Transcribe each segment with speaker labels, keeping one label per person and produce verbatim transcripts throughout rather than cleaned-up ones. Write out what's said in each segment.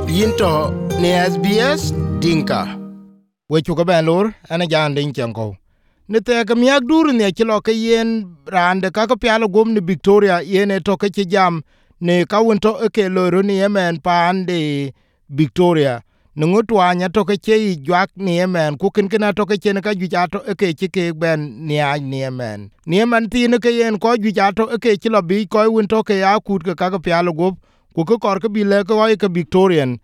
Speaker 1: Yinto ne S B S Dinka. We chuka ben lor ana jan din chanko. Ne te ka miak dur ne chilo ke yen rande ka ka pialo gom ne Victoria yen e to ke jam ne ka wonto e ke loro ni yemen pande Victoria. Ne ngotwa nya to ke che jwak ni yemen ku kin kina to ke chen ka ju jato e ke chi ke ben ni a ni yemen. Ni yemen ti ne ke yen ko ju jato e ke chilo bi ko wonto ke ya kut ke ka ka pialo gom ku ko kor ke bi le ko ke Victorian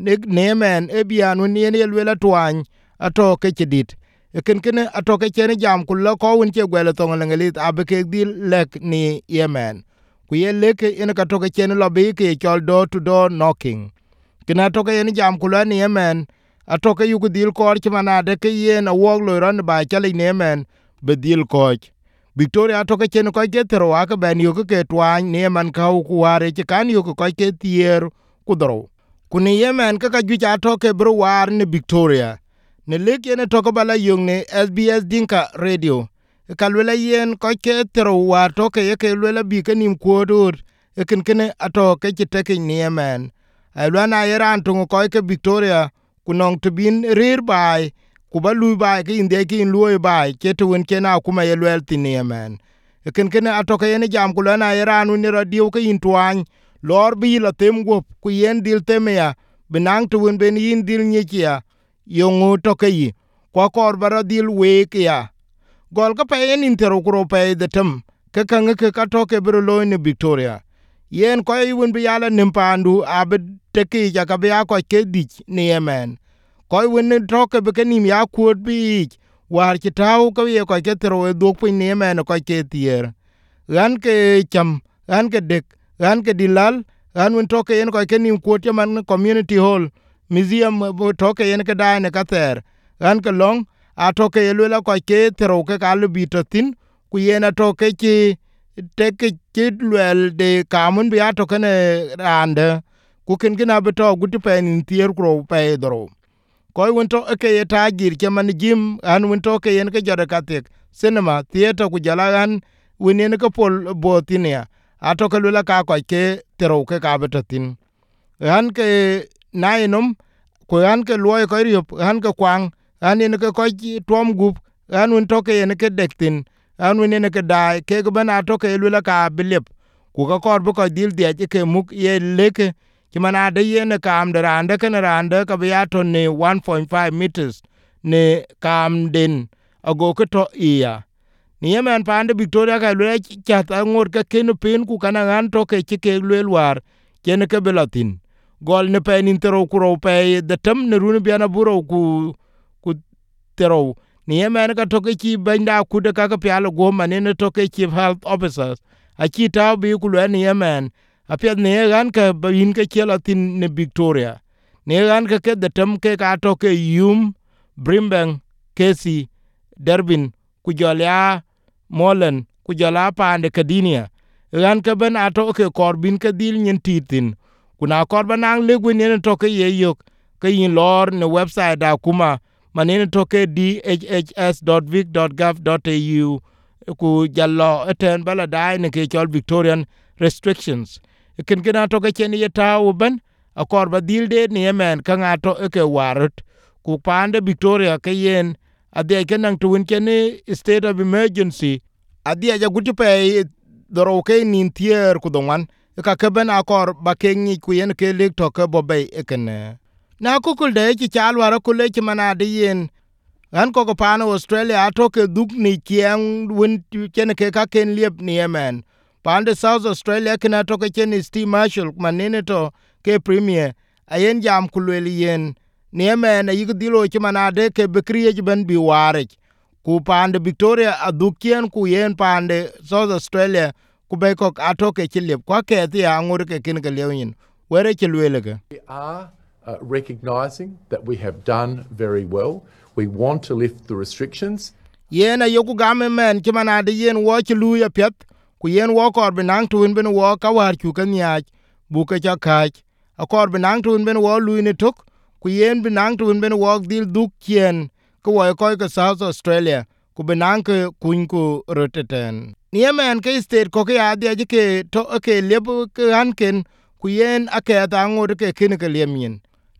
Speaker 1: ne men e bian won yen yelwela twany ato ke chidit ken ken ato ke chen jam ku lo ko won che gwele to ngelit abke dil lek ni yemen ku ye leke en ka to ke chen lo bi ke chol door to door knocking kina to ke en jam ku lo ni yemen ato ke yugu dil kor chmana de ke yen a wog lo ran ba chale ni yemen be dil koch Victoria to ke chen ko ke tero wa ke ben yu ke twany ni yemen ka ku ware ke kan yu ko ke tier ku dro kuni yemen kaka juja toke bro war ni Victoria ne lek yene toko bala yung ne S B S Dinka Radio kalwela yen koke tero war toke yeke lwela bi kanim kuodur eken kene atoke chiteke ni yemen alwana yeran tungu koke Victoria kunong tubin rir bai kuba lui bai ke inde ki in lui bai ketu wen kena kuma yelwel tini yemen eken kene atoke yene jam kulana yeran uni radio ke intwany lor bi la tem gop ku yen dil temya benang tu wen ben yin dil nyikia yongu to kai ko kor bara dil we kya gol ka pe en intero kro pe de tem ke kan ke ka to ke bro lo ni Victoria yen ko wen bi yala nimpandu ab te ki ja ka ba ko ke dik ni yemen ko wen to ke be kenim ya kuot bi war ki taw ka ye ko ke tero e dok pin ni yemen ko ke tier ran ke cham ran ke dek ran ke dilal ran won toke yen ko kenim kuote man community hall museum bo toke yen ke dane ka ter ran ke long a toke yelula ko ke tero ke kalu bitotin ku yen a toke ki teke kidwel de kamun bi a toke ne rande ku kin gina beto gutu pen tier kro pe dro ko won to ke ta gir ke man jim an won toke yen ke jode katek cinema theater ku jalagan winen ke pol botinia atoke lula ka ko ke tero ke ka betatin han ke nainum ko han ke loy ko riop han ke kwang han ne ke ko tom gup han un toke ne ke dektin han un ne ke dai ke go bana toke lula ka bilip ku ka kor bu ko dil de ke muk ye leke ki mana de ye ne kam de rande ke ne rande ka ya to ne one point five meters ne kam den ago ke to iya ni yemen pande Victoria ka lwe chat angor ka ken pin ku kana ngan to ke ke lwe war ken ke belatin gol ne pen intero kuro pe de tem ne runu biana buro ku ku tero ni yemen ka to ke ki banda ku de ka ka pialo go mane ne to ke chief health officers a ki ta bi ku lwe ni yemen a pet ne gan ka bin ke chelatin ne Victoria ne gan ka ke de tem ke ka to ke yum Brimbank Kesi Derbin ku jolya molen ku jala pande kadinia ran ka ben ato ke korbin ka dil nyen titin kuna korba nang legwe ne to ke yeyok ke yin lor ne website da kuma manene to ke d h h s dot vic dot gov dot a u ku jallo eten bala dai ne ke chol Victorian restrictions ken gena to ke chen yeta uben a korba dil de ne yemen ka ngato ke warot ku pande Victoria ke yen adhi kenang tuwin kene state of emergency adhi aja guti pe doro ke nin tier kudongan ka keben akor bakengi kuyen ke lek to ke bobe ekene na kukul de ki chalwara kule ki manade yen an ko ko pano Australia atoke duk ni kieng win kene ke ka ken liep ni yemen pande South Australia kena toke ken Steve Marshall manene to ke premier ayen jam kulweli yen ni yemen a yig dilo chimanade ke bekriye ben bi ware ku pande Victoria adukien ku yen pande South Australia ku be ko atoke chilip kwa ke ti angur ke kin ke lewin were chilwelege.
Speaker 2: We are uh, recognising that we have done very well. We want to lift the restrictions.
Speaker 1: Yen a yoku game men chimanade yen wo chilu ya pet ku yen wo kor benang tuin ben wo ka war ku kan ya buka cha kach akor benang tuin ben wo lu ni tok ku yen benang tuin ben wok dil duk kien ko wo ko ke South Australia ku benang ke kun ku roteten ni yemen ke state ko ke ade ke to ke leb ke hanken ku yen ake ta ngor ke kin ke lemin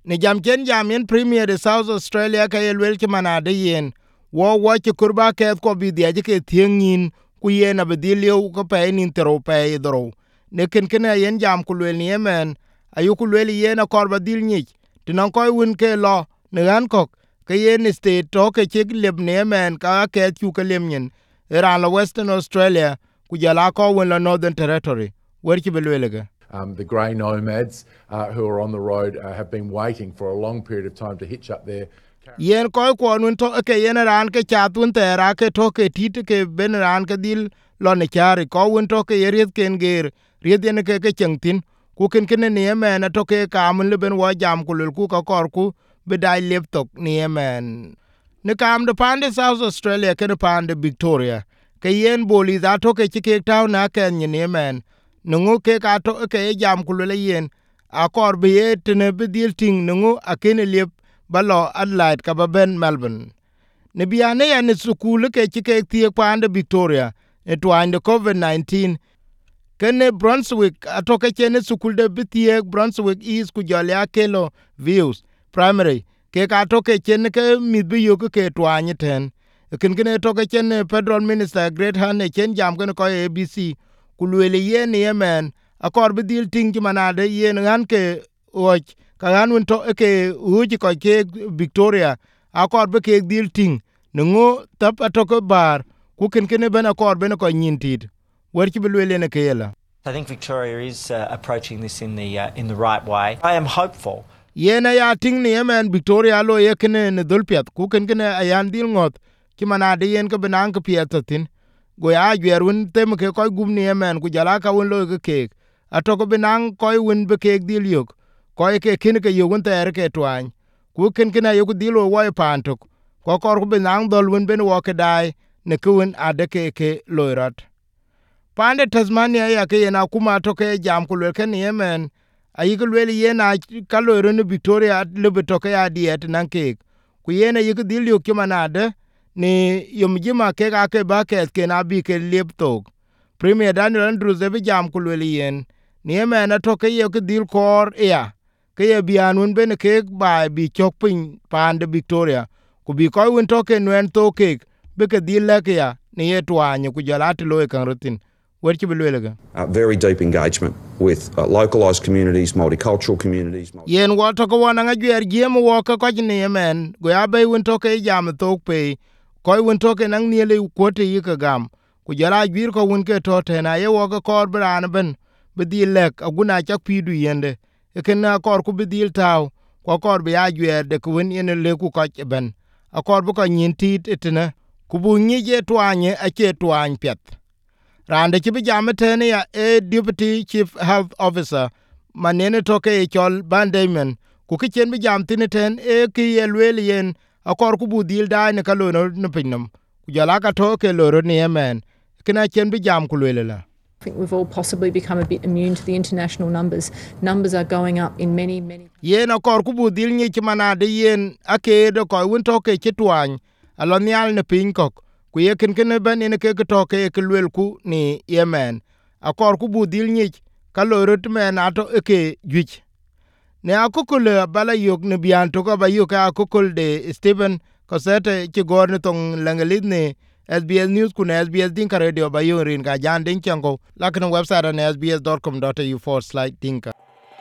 Speaker 1: Ni jam ken jam yen Premier de South Australia ka yelwel ki manade yen wo wo ki kurba ke ko bi de ke thiengin ku yen abedilio ko pe nin tero pe dro ne ken ken yen jam ku lwel ni Yemen ayu ku lwel yen akor badil nyich tinan koy win ke lo ne Hancock ke yen state to ke chik leb ne Yemen ka ke chu ke lemnyen era la Western Australia ku jala ko win la Northern Territory wer ki belwelega.
Speaker 2: Um, the grey nomads uh, who are on the road uh, have been waiting for a long period of time to hitch up their...
Speaker 1: Yen koy ko nun to ke yen ran ke chatun te ra ke to ke tit ke ben ran ke dil lo ne chari ko un to ke yeriet ken ger riet yen ke ke chengtin ku ken ken ne yemen to ke kam le ben wa jam ku ku ka kor ku be dai laptop ne yemen ne kam de pande South Australia ke de pande Victoria ke yen boli za to ke ke taw na ken ne yemen nungu ke ka to ke jam ku le yen a kor be et ne be dil ting nungu a ken lep balo Adelaide ka ben Melbourne ne biane ya ne sukule ke ke tie pande Victoria e twande COVID nineteen kene Brunswick atoke chene sukul de bitie Brunswick East ku jolya kelo views primary ke ka toke chene ke midbi yo ke twanye ten ken ken toke chene federal minister Great Han chen jam ken ko A B C kulwele yen Yemen akor bidil ting manade yen han ke och ka han to ke uji ko ke Victoria akor be ke dil ting ngo tap atoke bar ku ken ken ben akor ben ko nyintit wer ki belwele ne kela.
Speaker 3: I think Victoria is uh, approaching this in the uh, in the right way. I am hopeful.
Speaker 1: Yena ya ting ni Yemen Victoria lo yekne ne dulpiat ku ken ken ayan dil ngot ki manade yen ko benang ko piatatin go ya gwerun tem ke koy gum ni Yemen ku jala ka won lo ke ke atoko benang koy won be ke dil yok koy ke kin ke yogun ter ke twan ku ken ken ayo ku dilo wo pantok ko kor ku benang dol won ben wo ke dai ne kun ade ke ke loirat pande Tasmania ya ke na kuma to ke jam ku le ken Yemen ayi ku le yena ka loiru Victoria le to ke ya diet nan ke ku yena yi ku dil yok ki manade ni yom jima ke ka ke ba ke ke na bi ke laptop Premier Daniel Andrews e bi jam ku le yen ni Yemen to ke ye ku dil kor ya ke ye bianun ben ke ba bi chok pin pande Victoria ku bi ko won to ke nwen to ke be ke dil la ke ya ni ye twanye ku jala ti lo e kan rutin wer ki belwelega.
Speaker 4: Uh, very deep engagement with uh, localised communities, multicultural communities. Multi-
Speaker 1: yen wo to ko wana nga gyer giem wo ko ko ni Yemen go ya be won to ke jam to pe ko won to ke nang ni le ko te yi ka gam ku jala gwir ko won ke to te na ye wo ko kor bran ben be di lek aguna chak pi du yende e ken na kor ku be dil taw ko kor be ya gyer de ku won yen le ku ko ben a kor bu ko nyin tit etna ku bu nyi je twanye a che twany pet rande ki bi jam tene ya a deputy chief health officer manene toke e chol bandamen ku ki chen bi jam tine ten e ki yelwel yen akor ku budil da ne ka lono ne pinam ku jala ka toke loro ni Yemen kina chen bi jam ku lwelela.
Speaker 5: I think we've all possibly become a bit immune to the international numbers. Numbers are going up in many, many...
Speaker 1: Yen akor ku budil nyi ki manade yen ake de ko wun toke chitwany alonial ne pinkok ku ye ken ken ben ne ke to ke ke lwel ku ni Yemen akor ku budil nyich ka lorot men ato ke gwich ne akokol bala yok ne bian to ka ba yok akokol de Stephen Cosette ki gor ne tong langelit ne S B S News ku ne S B S Dinka Radio ba yo rin ga jan den chango lakini website na s b s dot com dot a u forward slash dinka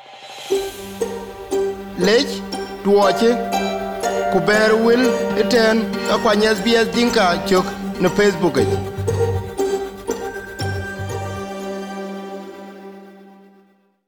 Speaker 1: lech tuoche ku ber wil eten ka kwa S B S Dinka chok na Facebook.